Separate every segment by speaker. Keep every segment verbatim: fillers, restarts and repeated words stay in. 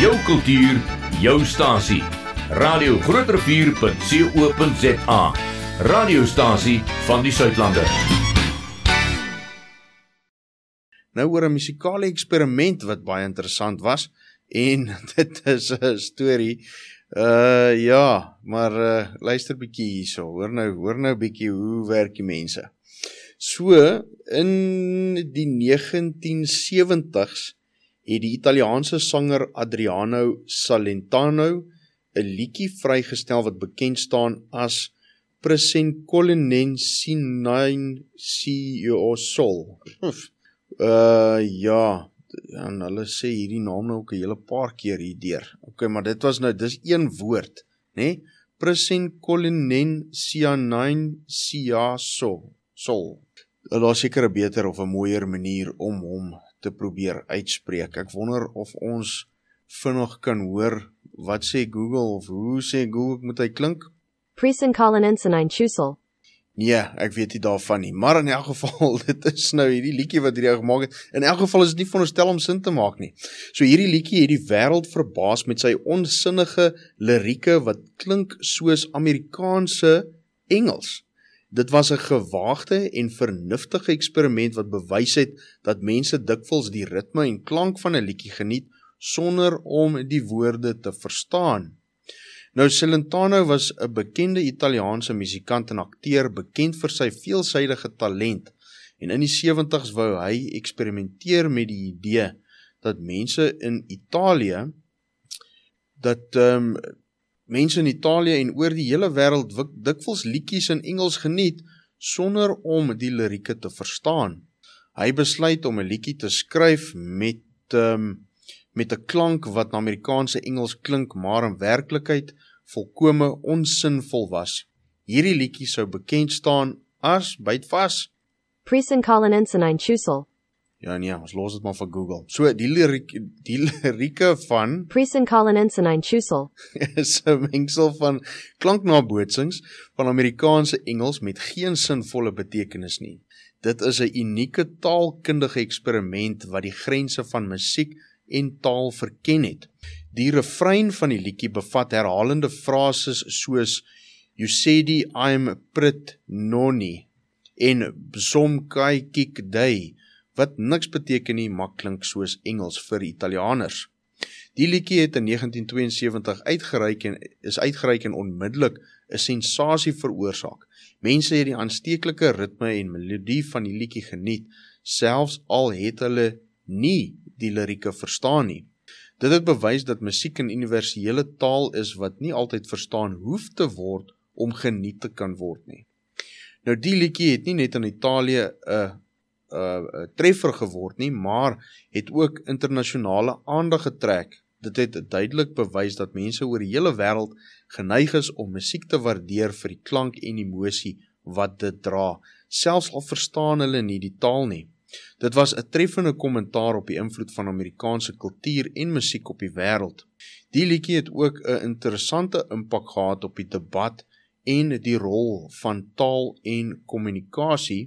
Speaker 1: Jou kultuur, jou stasie. Radio Groot Rivier punt co punt za. Radiostasie van die Suidlande.
Speaker 2: Nou oor 'n musikale eksperiment wat baie interessant was, en dit is 'n storie. Uh ja, maar uh, luister bietjie hierso. Hoor nou, hoor nou bietjie hoe werk die mense. So in die negentien sewenties het die Italiaanse sanger Adriano Celentano 'n liedjie vrygestel wat bekend staan as Presencollensinainciosol. Uh ja, en hulle sê hierdie naam nou ook 'n hele paar keer hierdeur. Okay, maar dit was nou, dis een woord, né? Nee? Presencollensinainciosol. Sol. Daar is seker 'n beter of 'n mooier manier om hom te probeer uitspreek. Ek wonder of ons vinnig kan hoor wat sê Google of hoe sê Google moet hy klink?
Speaker 3: Presencollensinainciosol.
Speaker 2: Nee, ek weet nie daarvan nie, maar in elk geval, dit is nou hierdie liedjie wat hierdie gemaak het, in elk geval is dit nie veronderstel om sin te maak nie. So hierdie liedjie het die wêreld verbaas met sy onsinnige lirieke wat klink soos Amerikaanse Engels. Dit was 'n gewaagde en vernuftige eksperiment wat bewys het dat mense dikwels die ritme en klank van 'n liedjie geniet sonder om die woorde te verstaan. Nou, Celentano was 'n bekende Italiaanse musikant en akteur, bekend vir sy veelsidige talent. En in die sewentigs wou hy eksperimenteer met die idee dat mense in Italië, dat um, mense in Italië en oor die hele wêreld dikwels liedjies in Engels geniet sonder om die lirieke te verstaan. Hy besluit om 'n liedjie te skryf met um, met 'n klank wat na Amerikaanse Engels klink, maar in werklikheid volkome onsinvol was. Hierdie liedjie sou bekend staan as, byt vas,
Speaker 3: Presencollensinainciosol.
Speaker 2: Ja nee, ons los dit maar vir Google. So die liriek, die lirieke van
Speaker 3: Presencollensinainciosol
Speaker 2: is 'n mengsel van klanknabootsings van Amerikaanse Engels met geen sinvolle betekenis nie. Dit is 'n unieke taalkundige eksperiment wat die grense van musiek en taal verken het. Die refrein van die liedjie bevat herhalende frases soos "You said I'm pret nonni" en "Som kai kik dei", wat niks beteken nie, maar klink soos Engels vir Italianers. Die liedjie het in negentien tweeënsewentig uitgereik en is uitgereik en onmiddellik 'n sensasie veroorsaak. Mense het die aansteeklike ritme en melodie van die liedjie geniet, selfs al het hulle nie die lirieke verstaan nie. Dit het bewys dat musiek 'n universele taal is wat nie altyd verstaan hoef te word om geniet te kan word nie. Nou die liedjie het nie net in Italië 'n 'n treffer geword nie, maar het ook internasionale aandag getrek. Dit het duidelik bewys dat mense oor die hele wêreld geneig is om musiek te waardeer vir die klank en emosie wat dit dra, selfs al verstaan hulle nie die taal nie. Dit was 'n treffende kommentaar op die invloed van Amerikaanse kultuur en musiek op die wêreld. Die liedjie het ook 'n interessante impak gehad op die debat en die rol van taal en kommunikasie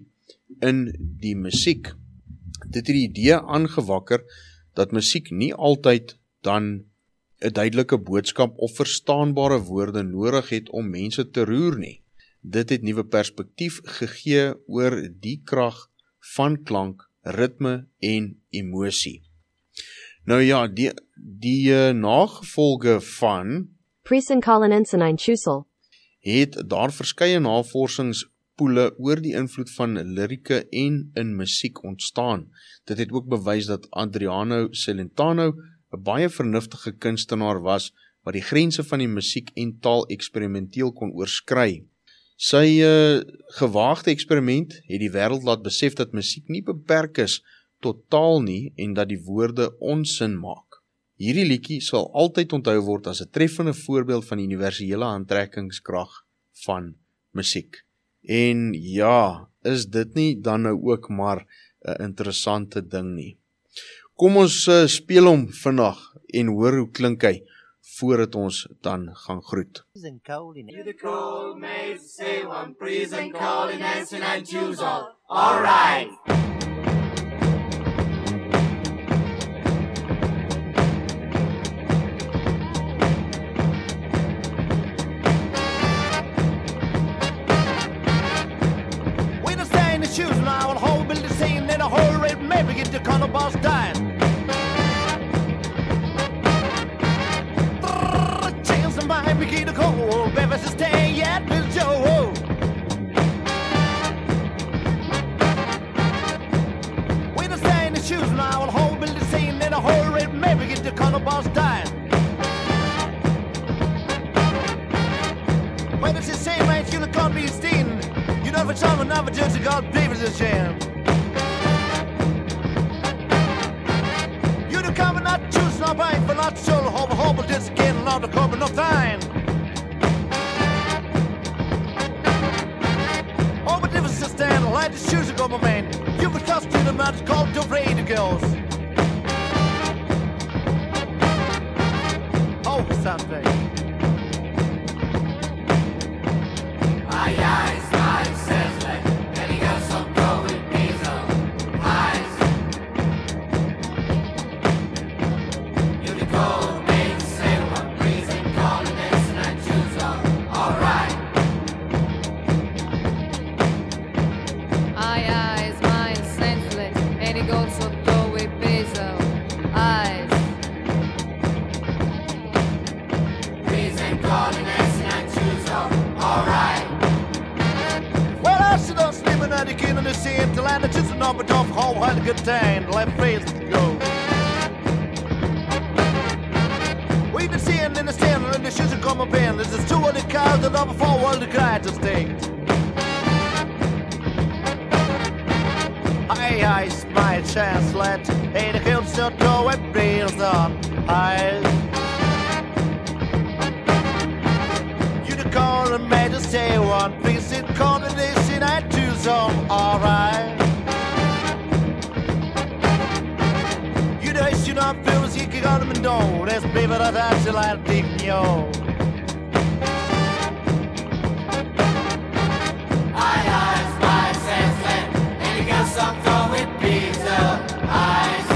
Speaker 2: in die musiek. Dit het die idee aangewakker dat musiek nie altyd dan 'n duidelike boodskap of verstaanbare woorde nodig het om mense te roer nie. Dit het nuwe perspektief gegee oor die krag van klank, ritme en emosie. Nou ja, die, die uh, nagevolge van
Speaker 3: Presencollensinainciosol
Speaker 2: het daar verskeie navorsingspoele oor die invloed van lirieke en in musiek ontstaan. Dit het ook bewys dat Adriano Celentano 'n baie vernuftige kunstenaar was wat die grense van die musiek en taal eksperimenteel kon oorskry. Sy uh, gewaagde eksperiment het die wêreld laat besef dat musiek nie beperk is tot taal nie en dat die woorde onsin maak. Hierdie liedjie sal altyd onthou word as 'n treffende voorbeeld van die universele aantrekkingskrag van musiek. En ja, is dit nie dan nou ook maar 'n interessante ding nie. Kom ons uh, speel hom vandag en hoor hoe klink hy voordat ons dan gaan groet.
Speaker 4: All right.
Speaker 5: boss died. When it's the same range, you can't be seen. You know for someone, never just God, David is a shame. You do come and not choose, not right, but not soul, hope, hope, just again, not the corporate, no time. Oh, but difference to stand, light the shoes of my man. You would cost to the man, it's called to raid the girls. Oh, Sunday.
Speaker 4: Aye, aye, aye, says like, and he got some go with diesel. Eyes. You the cold, make sail, one breeze and call the next and I choose up. Alright.
Speaker 6: Aye, aye, is mine senseless, and he goes so go with diesel. Eyes.
Speaker 4: Breeze and call the next and I choose up. Alright.
Speaker 5: Well, I should not sleep and I begin in the same to land. It's just an up and off, how hard a good time. Left face to go. We been seeing in the stand and the shoes are coming in. This is two of the cars that are before all the guys are staked. Aye, aye, it's my chance, lad. Hey, the hills still go and breeze on. Aye. You the call and made us say one piece in coordination I do some alright. You know you not feel as you can on them and don't. That's baby that I shall I think you.
Speaker 4: Aye, aye, spy says land, and he got some go with diesel. Eyes.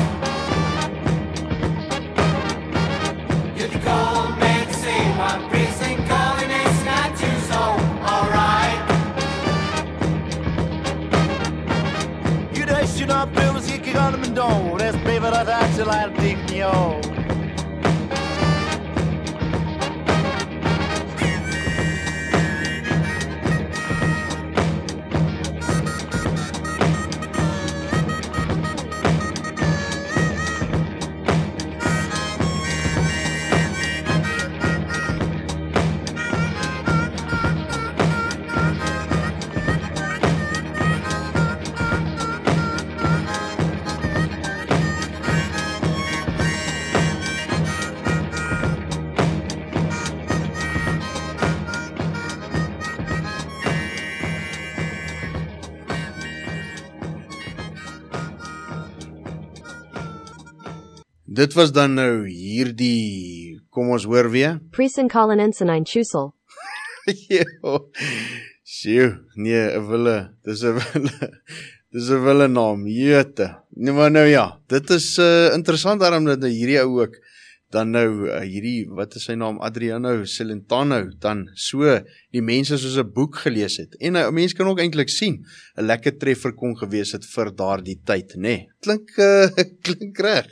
Speaker 4: You the cold, make say one breeze and call the next not too so. Alright.
Speaker 5: You know you not feel as you can on them and don't. That's baby that I shall I think you.
Speaker 2: Dit was dan nou hierdie, kom ons hoor weer.
Speaker 3: Prisen Colin Ensign Chusel.
Speaker 2: Sjoe, nee, 'n wille, dis 'n wille, dis 'n wille naam, jete. Nee, maar nou ja, dit is uh, interessant daarom dat nou hierdie ou ook, dan nou uh, hierdie, wat is sy naam, Adriano Celentano, dan so die mense soos 'n boek gelees het. En 'n uh, mens kan ook eintlik sien, 'n lekker treffer kon gewees het vir daardie tyd, nê. Nee, klink, uh, klink reg.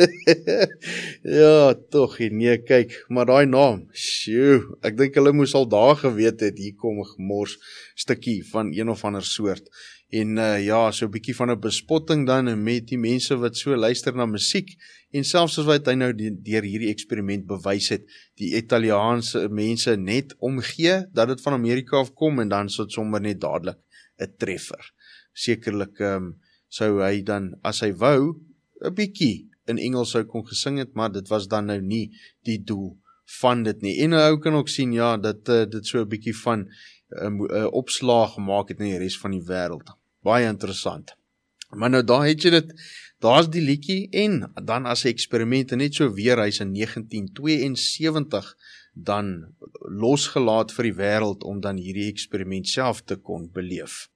Speaker 2: Ja, tog, nee, kyk, maar daai naam, sjoe, ek dink hulle moes al daar geweet het, hier kom 'n gemors stukkie van een of ander soort. En uh, ja, so 'n bietjie van 'n bespotting dan met die mense wat so luister na musiek, en selfs soos wat hy nou deur hierdie eksperiment bewys het, die Italiaanse mense net omgee, dat dit van Amerika afkom, en dan sit sommer net dadelik 'n treffer. Sekerlik um, sou hy dan, as hy wou, 'n bietjie in Engels sou kon gesing het, maar dit was dan nou nie die doel van dit nie. En ou kan ook sien, ja, dat uh, dit so 'n bietjie van 'n uh, uh, opslag gemaak het in die res van die wêreld. Baie interessant. Maar nou daar het jy dit, daar's die liedjie, en dan as 'n eksperiment net so weer, hy's in negentien tweeënsewentig dan losgelaat vir die wêreld om dan hierdie eksperiment self te kon beleef.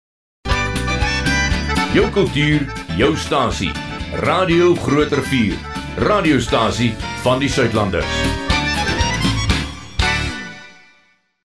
Speaker 1: Jou kultuur, jou stasie. Radio Groot Rivier. Radiostasie van die Suidlanders.